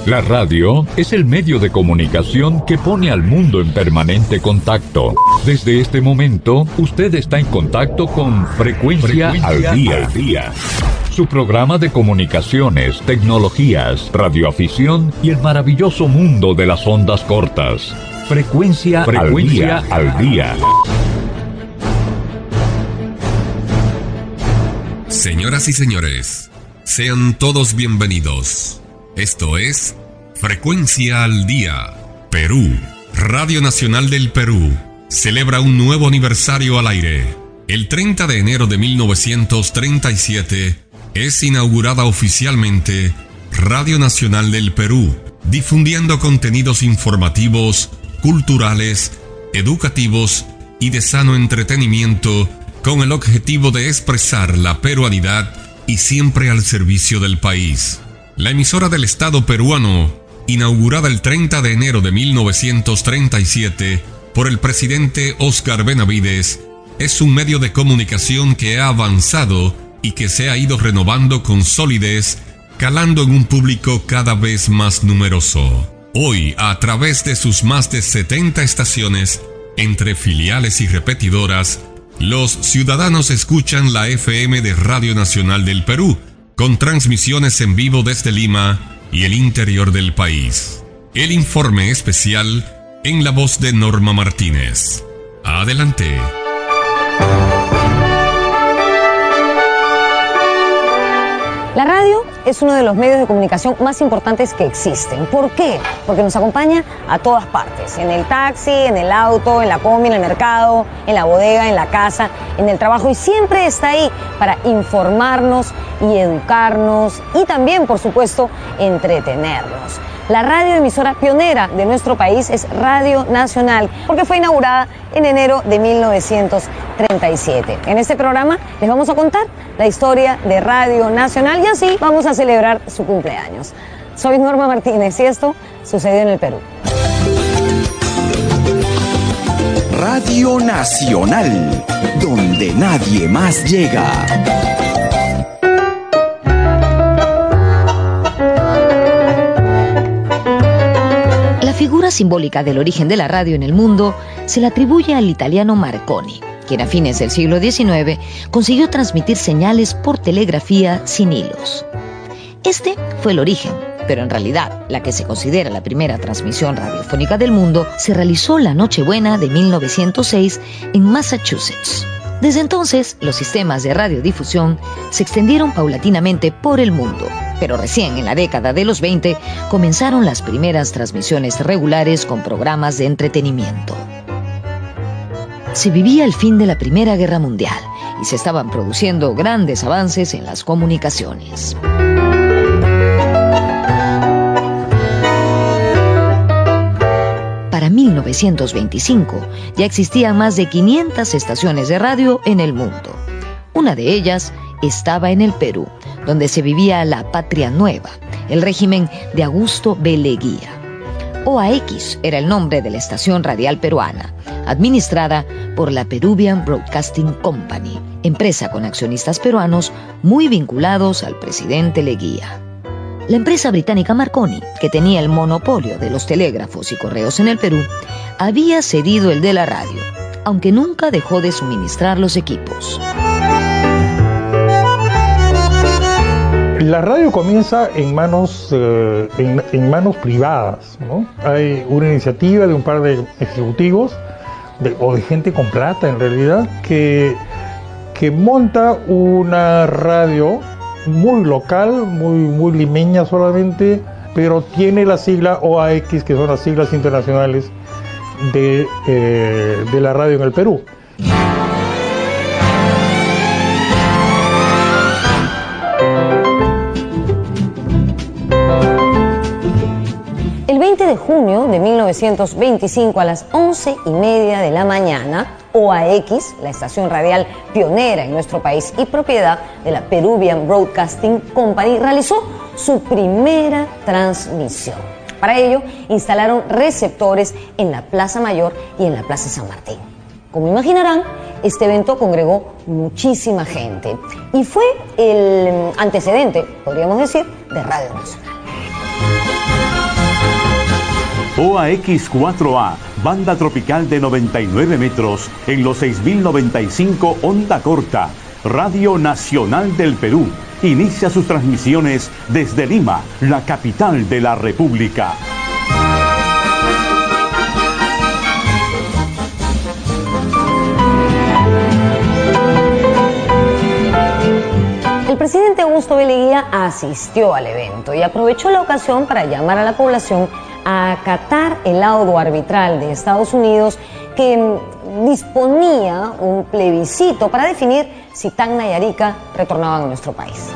La radio es el medio de comunicación que pone al mundo en permanente contacto. Desde este momento, usted está en contacto con Frecuencia al Día. Su programa de comunicaciones, tecnologías, radioafición y el maravilloso mundo de las ondas cortas. Frecuencia al Día. Señoras y señores, sean todos bienvenidos. Esto es Frecuencia al Día. Perú. Radio Nacional del Perú celebra un nuevo aniversario al aire. El 30 de enero de 1937 es inaugurada oficialmente Radio Nacional del Perú, difundiendo contenidos informativos, culturales, educativos y de sano entretenimiento con el objetivo de expresar la peruanidad y siempre al servicio del país. La emisora del Estado peruano, inaugurada el 30 de enero de 1937 por el presidente Óscar Benavides, es un medio de comunicación que ha avanzado y que se ha ido renovando con solidez, calando en un público cada vez más numeroso. Hoy, a través de sus más de 70 estaciones, entre filiales y repetidoras, los ciudadanos escuchan la FM de Radio Nacional del Perú, con transmisiones en vivo desde Lima y el interior del país. El informe especial en la voz de Norma Martínez. Adelante. La radio es uno de los medios de comunicación más importantes que existen. ¿Por qué? Porque nos acompaña a todas partes. En el taxi, en el auto, en la combi, en el mercado, en la bodega, en la casa, en el trabajo. Y siempre está ahí para informarnos y educarnos y también, por supuesto, entretenernos. La radioemisora pionera de nuestro país es Radio Nacional, porque fue inaugurada en enero de 1937. En este programa les vamos a contar la historia de Radio Nacional y así vamos a celebrar su cumpleaños. Soy Norma Martínez y esto sucedió en el Perú. Radio Nacional, donde nadie más llega. La figura simbólica del origen de la radio en el mundo se la atribuye al italiano Marconi, quien a fines del siglo XIX consiguió transmitir señales por telegrafía sin hilos. Este fue el origen, pero en realidad la que se considera la primera transmisión radiofónica del mundo se realizó la Nochebuena de 1906 en Massachusetts. Desde entonces, los sistemas de radiodifusión se extendieron paulatinamente por el mundo, pero recién en la década de los 20 comenzaron las primeras transmisiones regulares con programas de entretenimiento. Se vivía el fin de la Primera Guerra Mundial y se estaban produciendo grandes avances en las comunicaciones. Para 1925 ya existían más de 500 estaciones de radio en el mundo. Una de ellas estaba en el Perú, donde se vivía la Patria Nueva, el régimen de Augusto B. Leguía. OAX era el nombre de la estación radial peruana, administrada por la Peruvian Broadcasting Company, empresa con accionistas peruanos muy vinculados al presidente Leguía. La empresa británica Marconi, que tenía el monopolio de los telégrafos y correos en el Perú, había cedido el de la radio, aunque nunca dejó de suministrar los equipos. La radio comienza en manos privadas, ¿no? Hay una iniciativa de un par de ejecutivos o de gente con plata en realidad que monta una radio muy local, muy limeña solamente, pero tiene la sigla OAX, que son las siglas internacionales de la radio en el Perú. El 20 de junio de 1925 a las 11:30 de la mañana, OAX, la estación radial pionera en nuestro país y propiedad de la Peruvian Broadcasting Company, realizó su primera transmisión. Para ello, instalaron receptores en la Plaza Mayor y en la Plaza San Martín. Como imaginarán, este evento congregó muchísima gente y fue el antecedente, podríamos decir, de Radio Nacional. OAX4A, banda tropical de 99 metros en los 6095 onda corta. Radio Nacional del Perú inicia sus transmisiones desde Lima, la capital de la República. El presidente Augusto B. Leguía asistió al evento y aprovechó la ocasión para llamar a la población a acatar el laudo arbitral de Estados Unidos que disponía un plebiscito para definir si Tacna y Arica retornaban a nuestro país.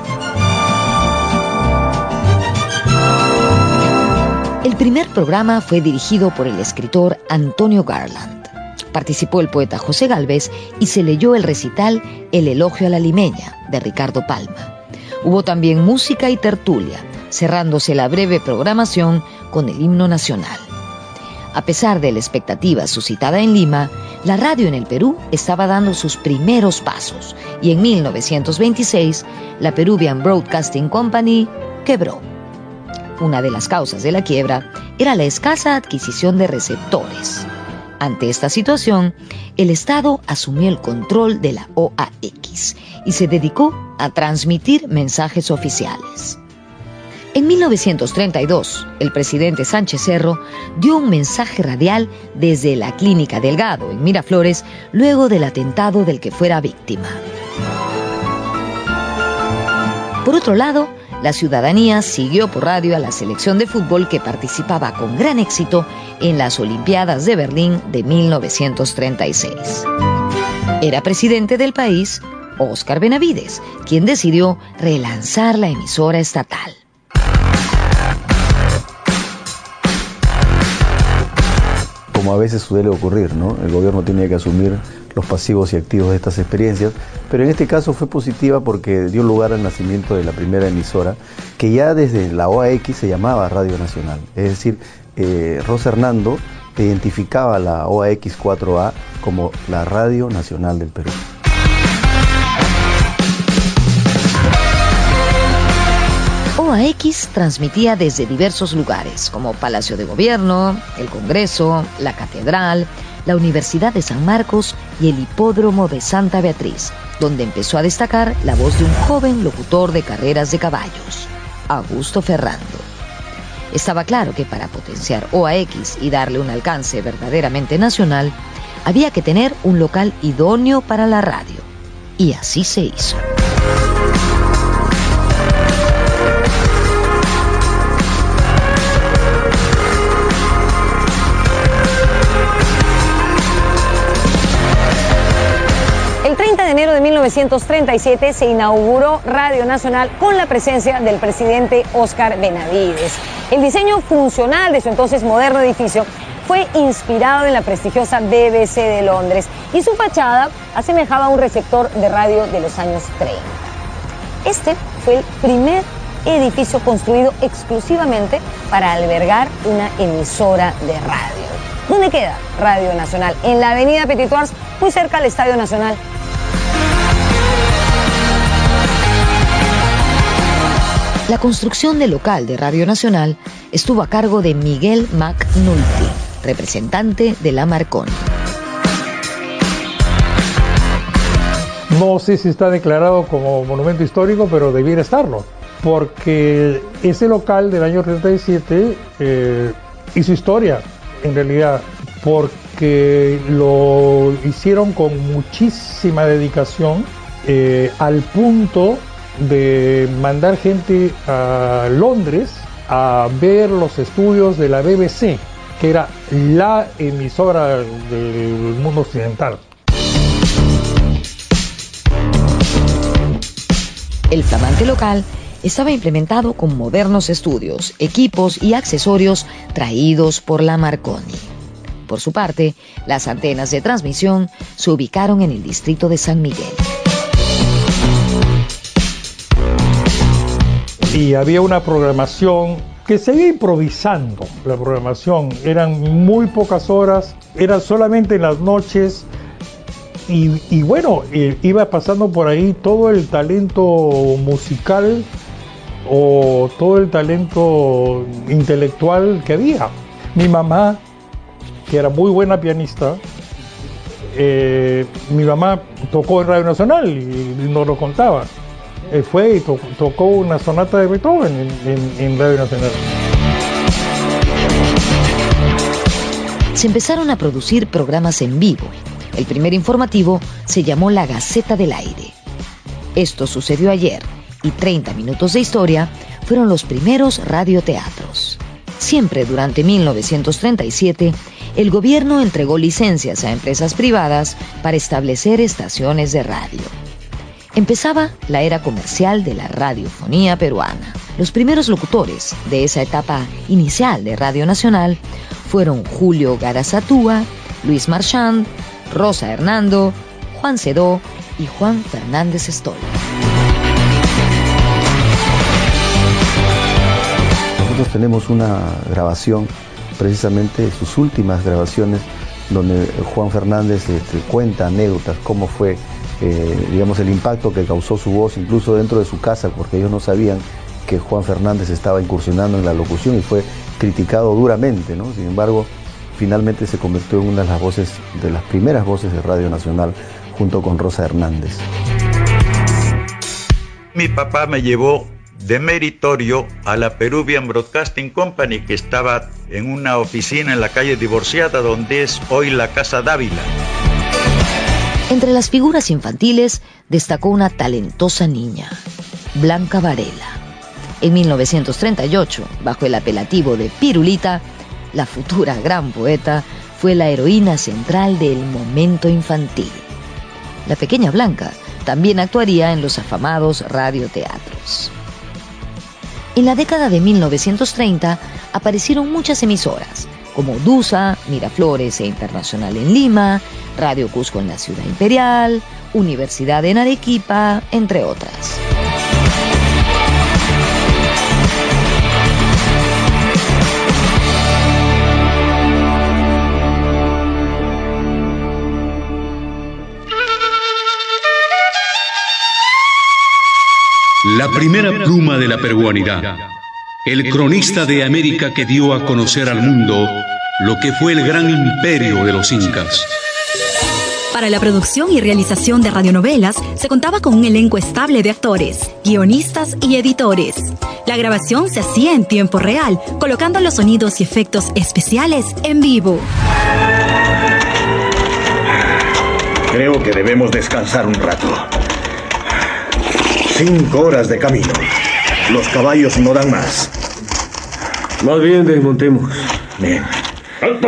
El primer programa fue dirigido por el escritor Antonio Garland. Participó el poeta José Gálvez y se leyó el recital El elogio a la limeña de Ricardo Palma. Hubo también música y tertulia, cerrándose la breve programación con el himno nacional. A pesar de la expectativa suscitada en Lima, la radio en el Perú estaba dando sus primeros pasos y en 1926 la Peruvian Broadcasting Company quebró. Una de las causas de la quiebra era la escasa adquisición de receptores. Ante esta situación, el Estado asumió el control de la OAX y se dedicó a transmitir mensajes oficiales. En 1932, el presidente Sánchez Cerro dio un mensaje radial desde la Clínica Delgado, en Miraflores, luego del atentado del que fuera víctima. Por otro lado, la ciudadanía siguió por radio a la selección de fútbol que participaba con gran éxito en las Olimpiadas de Berlín de 1936. Era presidente del país Óscar Benavides, quien decidió relanzar la emisora estatal. Como a veces suele ocurrir, ¿no? El gobierno tiene que asumir los pasivos y activos de estas experiencias, pero en este caso fue positiva porque dio lugar al nacimiento de la primera emisora, que ya desde la OAX se llamaba Radio Nacional. Es decir, Rosa Hernando identificaba la OAX4A como la Radio Nacional del Perú. OAX transmitía desde diversos lugares, como Palacio de Gobierno, el Congreso, la Catedral, la Universidad de San Marcos y el Hipódromo de Santa Beatriz, donde empezó a destacar la voz de un joven locutor de carreras de caballos, Augusto Ferrando. Estaba claro que para potenciar OAX y darle un alcance verdaderamente nacional, había que tener un local idóneo para la radio. Y así se hizo. El 30 de enero de 1937 se inauguró Radio Nacional con la presencia del presidente Óscar Benavides. El diseño funcional de su entonces moderno edificio fue inspirado en la prestigiosa BBC de Londres y su fachada asemejaba a un receptor de radio de los años 30. Este fue el primer edificio construido exclusivamente para albergar una emisora de radio. ¿Dónde queda Radio Nacional? En la avenida Petit Ours, muy cerca al Estadio Nacional. La construcción del local de Radio Nacional estuvo a cargo de Miguel McNulty, representante de la Marconi. No sé si está declarado como monumento histórico, pero debiera estarlo, porque ese local del año 37 hizo historia, en realidad, porque lo hicieron con muchísima dedicación, al punto de mandar gente a Londres a ver los estudios de la BBC, que era la emisora del mundo occidental. El flamante local estaba implementado con modernos estudios, equipos y accesorios traídos por la Marconi. Por su parte, las antenas de transmisión se ubicaron en el distrito de San Miguel. Y había una programación que seguía improvisando. La programación eran muy pocas horas, era solamente en las noches. Y bueno, iba pasando por ahí todo el talento musical o todo el talento intelectual que había. Mi mamá, que era muy buena pianista, mi mamá tocó en Radio Nacional y nos lo contaba. Fue y tocó una sonata de Beethoven en Radio Nacional. Se empezaron a producir programas en vivo. El primer informativo se llamó La Gaceta del Aire. Esto sucedió ayer y 30 minutos de historia fueron los primeros radioteatros. Siempre durante 1937, el gobierno entregó licencias a empresas privadas para establecer estaciones de radio. Empezaba la era comercial de la radiofonía peruana. Los primeros locutores de esa etapa inicial de Radio Nacional fueron Julio Garazatúa, Luis Marchand, Rosa Hernando, Juan Sedó y Juan Fernández Stoll. Nosotros tenemos una grabación, precisamente sus últimas grabaciones, donde Juan Fernández cuenta anécdotas, cómo fue el impacto que causó su voz, incluso dentro de su casa, porque ellos no sabían que Juan Fernández estaba incursionando en la locución y fue criticado duramente, ¿no? Sin embargo, finalmente se convirtió en una de las primeras voces de Radio Nacional, junto con Rosa Hernández. Mi papá me llevó de meritorio a la Peruvian Broadcasting Company, que estaba en una oficina en la calle Divorciada, donde es hoy la Casa Dávila. Entre las figuras infantiles destacó una talentosa niña, Blanca Varela. En 1938, bajo el apelativo de Pirulita, la futura gran poeta fue la heroína central del momento infantil. La pequeña Blanca también actuaría en los afamados radioteatros. En la década de 1930 aparecieron muchas emisoras, como DUSA, Miraflores e Internacional en Lima, Radio Cusco en la Ciudad Imperial, Universidad en Arequipa, entre otras. La primera pluma de la peruanidad, el cronista de América que dio a conocer al mundo lo que fue el gran imperio de los incas. Para la producción y realización de radionovelas se contaba con un elenco estable de actores, guionistas y editores. La grabación se hacía en tiempo real, colocando los sonidos y efectos especiales en vivo. Creo que debemos descansar un rato. 5 horas de camino. Los caballos no dan más. Más bien desmontemos. Bien. ¡Alto!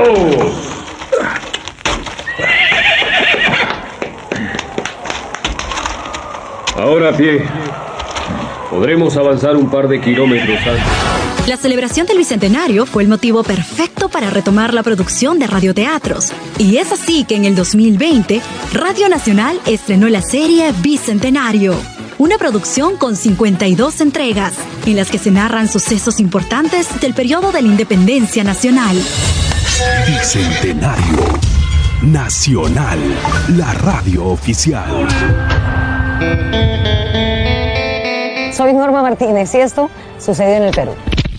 Ahora a pie. Podremos avanzar un par de kilómetros antes. La celebración del Bicentenario fue el motivo perfecto para retomar la producción de radioteatros. Y es así que en el 2020, Radio Nacional estrenó la serie Bicentenario. Una producción con 52 entregas, en las que se narran sucesos importantes del periodo de la independencia nacional. Bicentenario Nacional, la radio oficial. Soy Norma Martínez y esto sucedió en el Perú.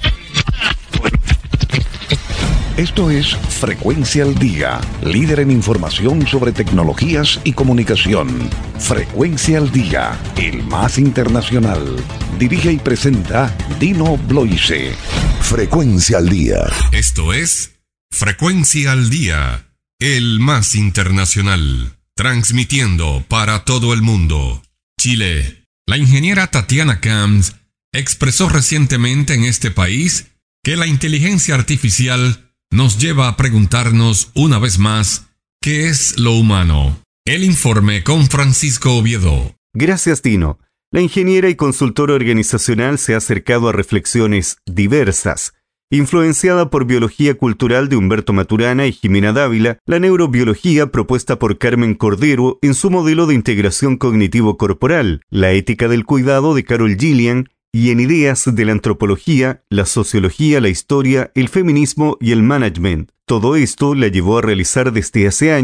Esto es Frecuencia al Día, líder en información sobre tecnologías y comunicación. Frecuencia al Día, el más internacional. Dirige y presenta Dino Bloise. Frecuencia al Día. Esto es Frecuencia al Día, el más internacional. Transmitiendo para todo el mundo. Chile. La ingeniera Tatiana Camps expresó recientemente en este país que la inteligencia artificial nos lleva a preguntarnos una vez más ¿qué es lo humano? El informe con Francisco Oviedo. Gracias, Dino. La ingeniera y consultora organizacional se ha acercado a reflexiones diversas. Influenciada por biología cultural de Humberto Maturana y Jimena Dávila, la neurobiología propuesta por Carmen Cordero en su modelo de integración cognitivo-corporal, la ética del cuidado de Carol Gillian, y en ideas de la antropología, la sociología, la historia, el feminismo y el management. Todo esto la llevó a realizar desde hace años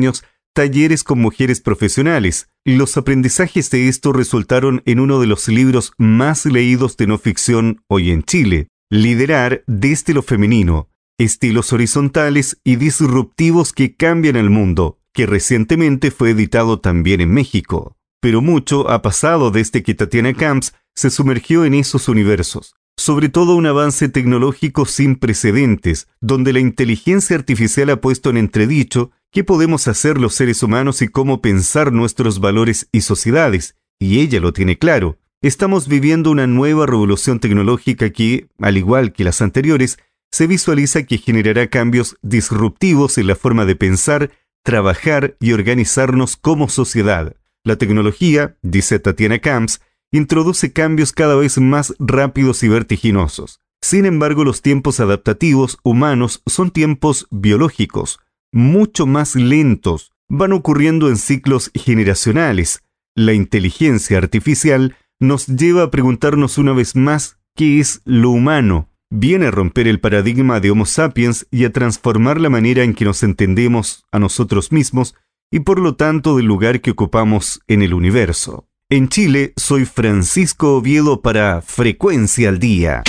talleres con mujeres profesionales. Los aprendizajes de esto resultaron en uno de los libros más leídos de no ficción hoy en Chile, Liderar desde lo femenino, estilos horizontales y disruptivos que cambian el mundo, que recientemente fue editado también en México. Pero mucho ha pasado desde que Tatiana Camps se sumergió en esos universos. Sobre todo un avance tecnológico sin precedentes, donde la inteligencia artificial ha puesto en entredicho qué podemos hacer los seres humanos y cómo pensar nuestros valores y sociedades, y ella lo tiene claro. Estamos viviendo una nueva revolución tecnológica que, al igual que las anteriores, se visualiza que generará cambios disruptivos en la forma de pensar, trabajar y organizarnos como sociedad. La tecnología, dice Tatiana Camps, introduce cambios cada vez más rápidos y vertiginosos. Sin embargo, los tiempos adaptativos humanos son tiempos biológicos, mucho más lentos, van ocurriendo en ciclos generacionales. La inteligencia artificial nos lleva a preguntarnos una vez más qué es lo humano. Viene a romper el paradigma de Homo sapiens y a transformar la manera en que nos entendemos a nosotros mismos y por lo tanto del lugar que ocupamos en el universo. En Chile, soy Francisco Oviedo para Frecuencia al Día.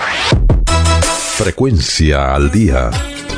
Frecuencia al Día.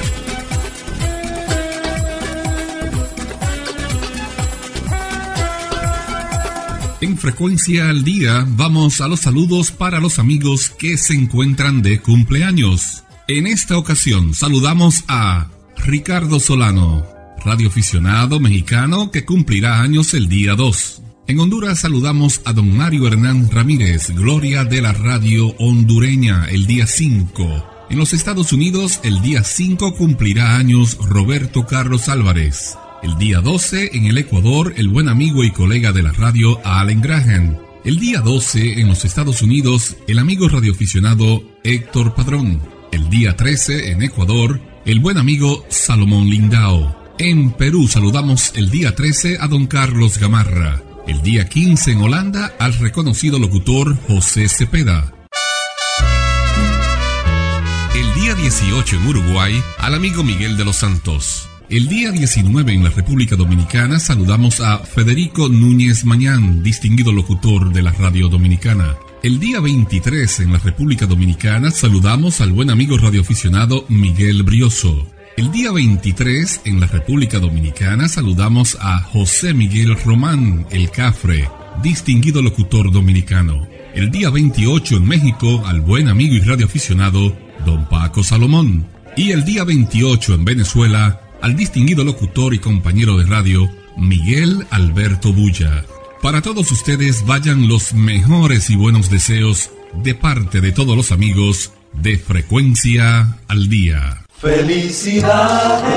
En Frecuencia al Día vamos a los saludos para los amigos que se encuentran de cumpleaños. En esta ocasión saludamos a Ricardo Solano, radioaficionado mexicano que cumplirá años el día 2. En Honduras saludamos a don Mario Hernán Ramírez, gloria de la radio hondureña, el día 5. En los Estados Unidos, el día 5 cumplirá años Roberto Carlos Álvarez. El día 12, en el Ecuador, el buen amigo y colega de la radio Allen Graham. El día 12, en los Estados Unidos, el amigo radioaficionado Héctor Padrón. El día 13, en Ecuador, el buen amigo Salomón Lindao. En Perú saludamos el día 13 a don Carlos Gamarra. El día 15 en Holanda al reconocido locutor José Cepeda. El día 18 en Uruguay al amigo Miguel de los Santos. El día 19 en la República Dominicana saludamos a Federico Núñez Mañán, distinguido locutor de la radio dominicana. El día 23 en la República Dominicana saludamos al buen amigo radioaficionado Miguel Brioso. El día 23 en la República Dominicana saludamos a José Miguel Román, el Cafre, distinguido locutor dominicano. El día 28 en México al buen amigo y radioaficionado don Paco Salomón. Y el día 28 en Venezuela al distinguido locutor y compañero de radio Miguel Alberto Bulla. Para todos ustedes vayan los mejores y buenos deseos de parte de todos los amigos de Frecuencia al Día. ¡Felicidades!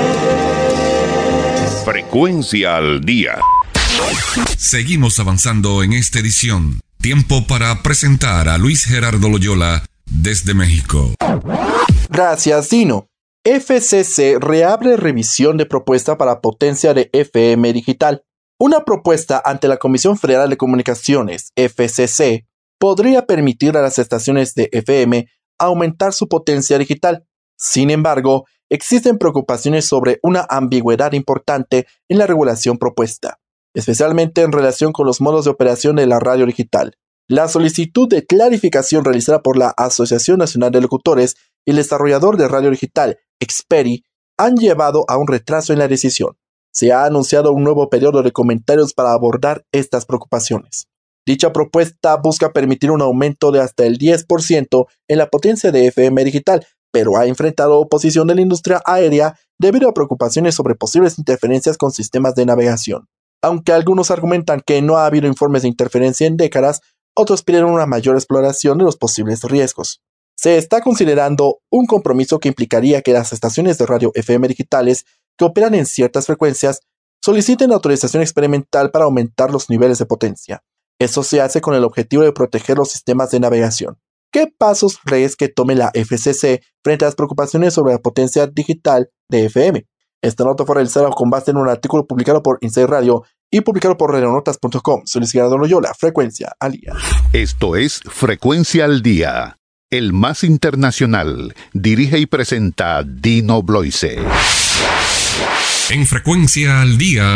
Frecuencia al Día. Seguimos avanzando en esta edición. Tiempo para presentar a Luis Gerardo Loyola desde México. Gracias, Dino. FCC reabre revisión de propuesta para potencia de FM digital. Una propuesta ante la Comisión Federal de Comunicaciones, FCC, podría permitir a las estaciones de FM aumentar su potencia digital. Sin embargo, existen preocupaciones sobre una ambigüedad importante en la regulación propuesta, especialmente en relación con los modos de operación de la radio digital. La solicitud de clarificación realizada por la Asociación Nacional de Locutores y el desarrollador de radio digital, Xperi, han llevado a un retraso en la decisión. Se ha anunciado un nuevo periodo de comentarios para abordar estas preocupaciones. Dicha propuesta busca permitir un aumento de hasta el 10% en la potencia de FM digital, pero ha enfrentado oposición de la industria aérea debido a preocupaciones sobre posibles interferencias con sistemas de navegación. Aunque algunos argumentan que no ha habido informes de interferencia en décadas, otros piden una mayor exploración de los posibles riesgos. Se está considerando un compromiso que implicaría que las estaciones de radio FM digitales que operan en ciertas frecuencias soliciten autorización experimental para aumentar los niveles de potencia. Eso se hace con el objetivo de proteger los sistemas de navegación. ¿Qué pasos crees que tome la FCC frente a las preocupaciones sobre la potencia digital de FM? Esta nota fue realizada con base en un artículo publicado por Inside Radio y publicado por radionotas.com. Soy Luis Gerardo Loyola, Frecuencia al Día. Esto es Frecuencia al Día, el más internacional. Dirige y presenta Dino Bloise. En Frecuencia al Día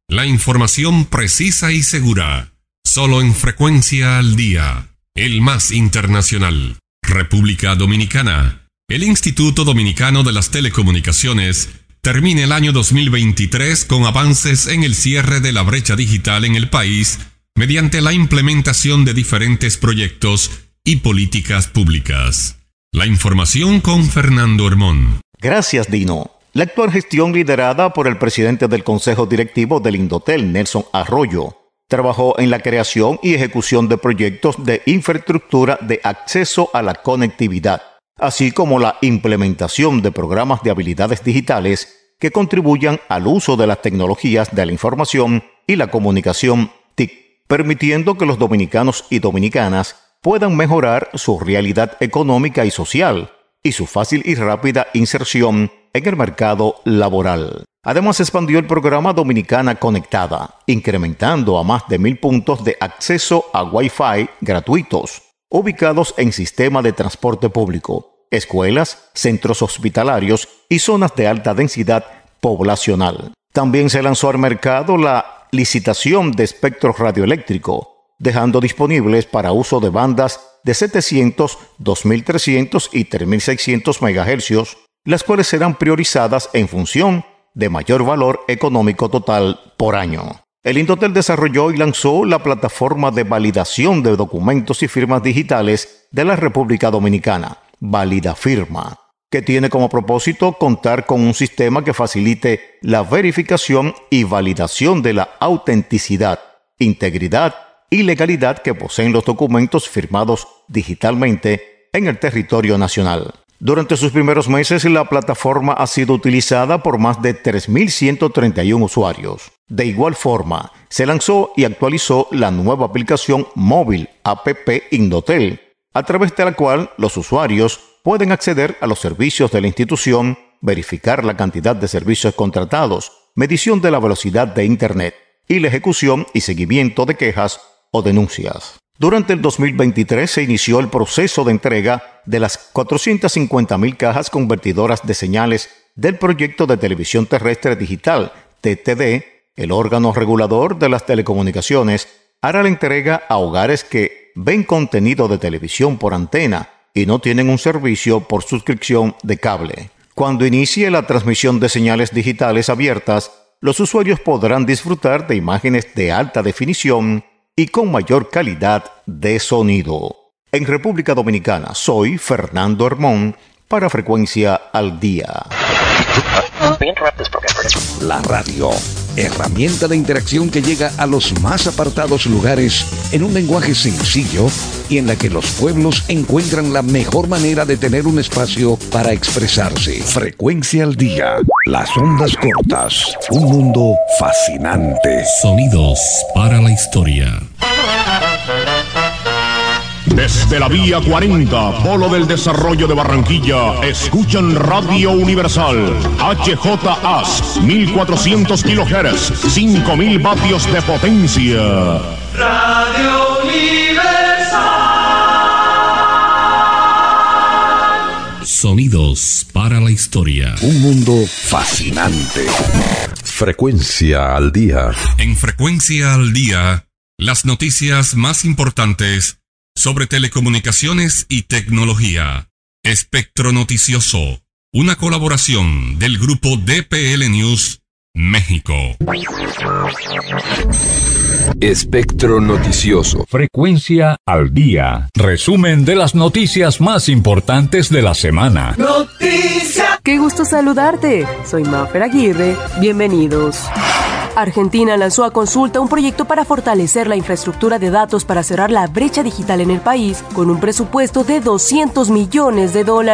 La información precisa y segura. Solo en Frecuencia al Día. El más internacional. República Dominicana. El Instituto Dominicano de las Telecomunicaciones termina el año 2023 con avances en el cierre de la brecha digital en el país mediante la implementación de diferentes proyectos y políticas públicas. La información con Fernando Hermón. Gracias, Dino. La actual gestión, liderada por el presidente del Consejo Directivo del Indotel, Nelson Arroyo, trabajó en la creación y ejecución de proyectos de infraestructura de acceso a la conectividad, así como la implementación de programas de habilidades digitales que contribuyan al uso de las tecnologías de la información y la comunicación TIC, permitiendo que los dominicanos y dominicanas puedan mejorar su realidad económica y social y su fácil y rápida inserción en el mercado laboral. Además, expandió el programa Dominicana Conectada, incrementando a más de 1,000 puntos de acceso a Wi-Fi gratuitos, ubicados en sistemas de transporte público, escuelas, centros hospitalarios y zonas de alta densidad poblacional. También se lanzó al mercado la licitación de espectro radioeléctrico, dejando disponibles para uso de bandas de 700, 2300 y 3600 MHz, las cuales serán priorizadas en función de mayor valor económico total por año. El Indotel desarrolló y lanzó la plataforma de validación de documentos y firmas digitales de la República Dominicana, ValidaFirma, que tiene como propósito contar con un sistema que facilite la verificación y validación de la autenticidad, integridad y legalidad que poseen los documentos firmados digitalmente en el territorio nacional. Durante sus primeros meses, la plataforma ha sido utilizada por más de 3.131 usuarios. De igual forma, se lanzó y actualizó la nueva aplicación móvil APP Indotel, a través de la cual los usuarios pueden acceder a los servicios de la institución, verificar la cantidad de servicios contratados, medición de la velocidad de Internet y la ejecución y seguimiento de quejas o denuncias. Durante el 2023 se inició el proceso de entrega de las 450.000 cajas convertidoras de señales del proyecto de televisión terrestre digital, TTD. El órgano regulador de las telecomunicaciones hará la entrega a hogares que ven contenido de televisión por antena y no tienen un servicio por suscripción de cable. Cuando inicie la transmisión de señales digitales abiertas, los usuarios podrán disfrutar de imágenes de alta definición y con mayor calidad de sonido. En República Dominicana, soy Fernando Hermón para Frecuencia al Día. La radio, herramienta de interacción que llega a los más apartados lugares en un lenguaje sencillo y en la que los pueblos encuentran la mejor manera de tener un espacio para expresarse. Frecuencia al Día, las ondas cortas, un mundo fascinante. Sonidos para la historia. Desde la Vía 40, Polo del Desarrollo de Barranquilla, escuchan Radio Universal, HJAS, 1400 kHz, 5000 vatios de potencia. Radio Universal. Sonidos para la historia. Un mundo fascinante. Frecuencia al Día. En Frecuencia al Día, las noticias más importantes sobre telecomunicaciones y tecnología. Espectro Noticioso, una colaboración del grupo DPL News, México. Espectro Noticioso. Frecuencia al Día. Resumen de las noticias más importantes de la semana. ¡Noticia! ¡Qué gusto saludarte! Soy Mafer Aguirre. Bienvenidos. Argentina lanzó a consulta un proyecto para fortalecer la infraestructura de datos para cerrar la brecha digital en el país, con un presupuesto de $200 millones.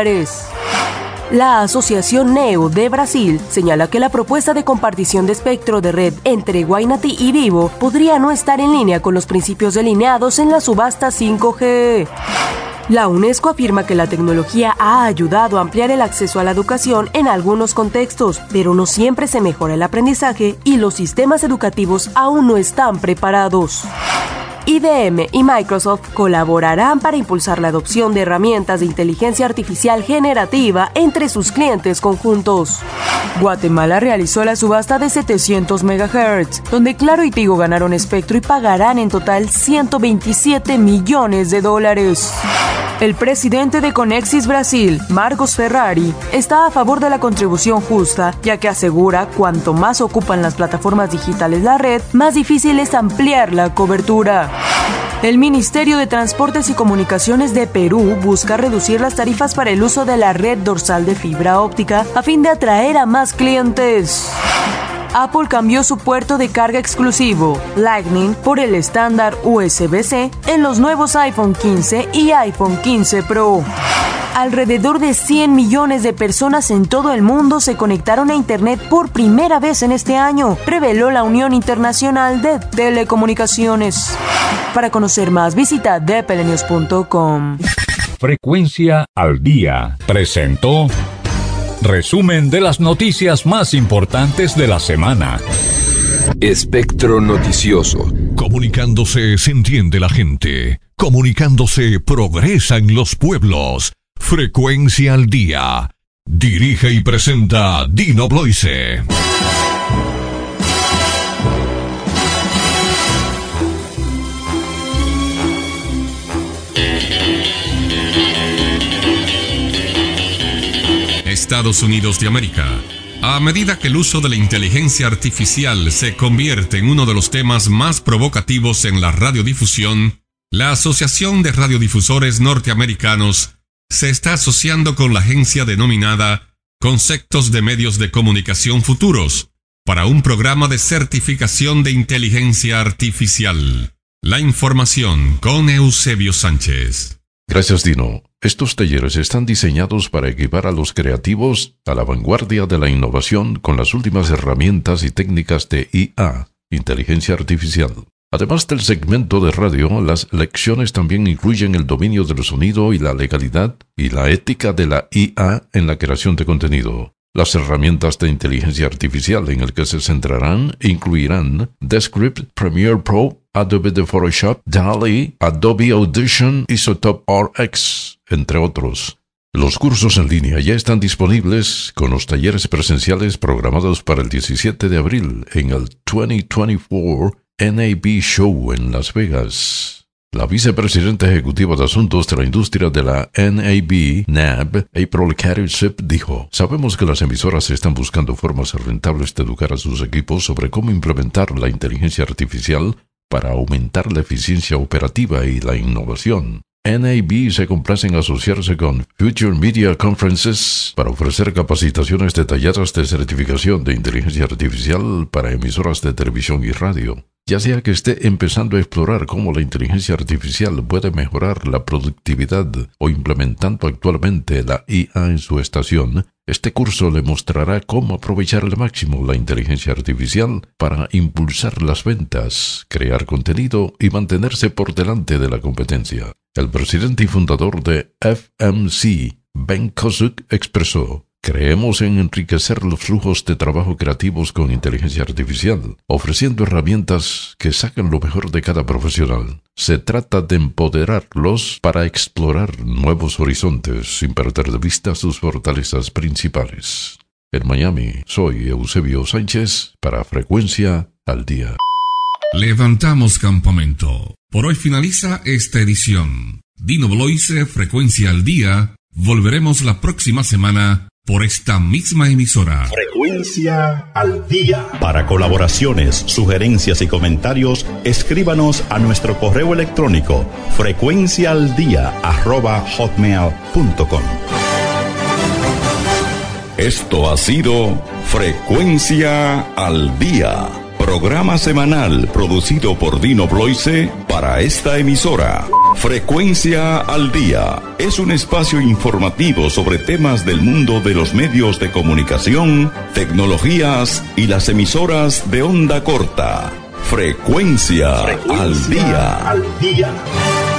La Asociación NEO de Brasil señala que la propuesta de compartición de espectro de red entre Guainati y Vivo podría no estar en línea con los principios delineados en la subasta 5G. La UNESCO afirma que la tecnología ha ayudado a ampliar el acceso a la educación en algunos contextos, pero no siempre se mejora el aprendizaje y los sistemas educativos aún no están preparados. IBM y Microsoft colaborarán para impulsar la adopción de herramientas de inteligencia artificial generativa entre sus clientes conjuntos. Guatemala realizó la subasta de 700 MHz, donde Claro y Tigo ganaron espectro y pagarán en total $127 millones. El presidente de Conexis Brasil, Marcos Ferrari, está a favor de la contribución justa, ya que asegura cuanto más ocupan las plataformas digitales la red, más difícil es ampliar la cobertura. El Ministerio de Transportes y Comunicaciones de Perú busca reducir las tarifas para el uso de la red dorsal de fibra óptica a fin de atraer a más clientes. Apple cambió su puerto de carga exclusivo, Lightning, por el estándar USB-C en los nuevos iPhone 15 y iPhone 15 Pro. Alrededor de 100 millones de personas en todo el mundo se conectaron a Internet por primera vez en este año, reveló la Unión Internacional de Telecomunicaciones. Para conocer más, visita dplenews.com. Frecuencia al Día presentó resumen de las noticias más importantes de la semana. Espectro noticioso. Comunicándose se entiende la gente. Comunicándose progresan los pueblos. Frecuencia al Día. Dirige y presenta Dino Bloise. Estados Unidos de América. A medida que el uso de la inteligencia artificial se convierte en uno de los temas más provocativos en la radiodifusión, la Asociación de Radiodifusores Norteamericanos se está asociando con la agencia denominada Conceptos de Medios de Comunicación Futuros para un programa de certificación de inteligencia artificial. La información con Eusebio Sánchez. Gracias, Dino. Estos talleres están diseñados para equipar a los creativos a la vanguardia de la innovación con las últimas herramientas y técnicas de IA, inteligencia artificial. Además del segmento de radio, las lecciones también incluyen el dominio del sonido y la legalidad y la ética de la IA en la creación de contenido. Las herramientas de inteligencia artificial en el que se centrarán incluirán Descript, Premiere Pro, Adobe Photoshop, DALL-E, Adobe Audition, Isotope RX, entre otros. Los cursos en línea ya están disponibles con los talleres presenciales programados para el 17 de abril en el 2024 NAB Show en Las Vegas. La vicepresidenta ejecutiva de Asuntos de la Industria de la NAB, April Carey-Sip, dijo: "Sabemos que las emisoras están buscando formas rentables de educar a sus equipos sobre cómo implementar la inteligencia artificial para aumentar la eficiencia operativa y la innovación. NAB se complace en asociarse con Future Media Conferences para ofrecer capacitaciones detalladas de certificación de inteligencia artificial para emisoras de televisión y radio. Ya sea que esté empezando a explorar cómo la inteligencia artificial puede mejorar la productividad o implementando actualmente la IA en su estación, este curso le mostrará cómo aprovechar al máximo la inteligencia artificial para impulsar las ventas, crear contenido y mantenerse por delante de la competencia". El presidente y fundador de FMC, Ben Kozuk, expresó: "Creemos en enriquecer los flujos de trabajo creativos con inteligencia artificial, ofreciendo herramientas que sacan lo mejor de cada profesional. Se trata de empoderarlos para explorar nuevos horizontes sin perder de vista sus fortalezas principales". En Miami, soy Eusebio Sánchez para Frecuencia al Día. Levantamos campamento. Por hoy finaliza esta edición. Dino Bloise, Frecuencia al Día. Volveremos la próxima semana por esta misma emisora. Frecuencia al Día. Para colaboraciones, sugerencias y comentarios, escríbanos a nuestro correo electrónico frecuenciaaldia@hotmail.com. Esto ha sido Frecuencia al Día, programa semanal producido por Dino Bloise para esta emisora. Frecuencia al Día es un espacio informativo sobre temas del mundo de los medios de comunicación, tecnologías y las emisoras de onda corta. Frecuencia al Día.